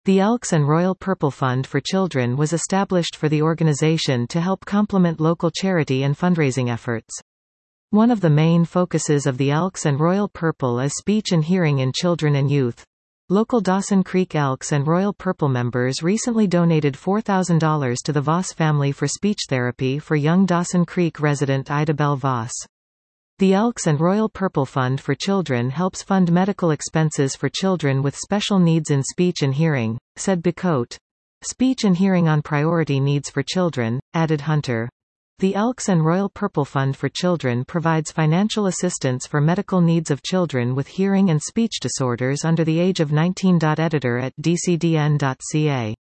The Elks and Royal Purple Fund for Children was established for the organization to help complement local charity and fundraising efforts. One of the main focuses of the Elks and Royal Purple is speech and hearing in children and youth. Local Dawson Creek Elks and Royal Purple members recently donated $4,000 to the Voss family for speech therapy for young Dawson Creek resident Ida Bell Voss. The Elks and Royal Purple Fund for Children helps fund medical expenses for children with special needs in speech and hearing, said Bicote. Speech and hearing on priority needs for children, added Hunter. The Elks and Royal Purple Fund for Children provides financial assistance for medical needs of children with hearing and speech disorders under the age of 19. Editor at dcdn.ca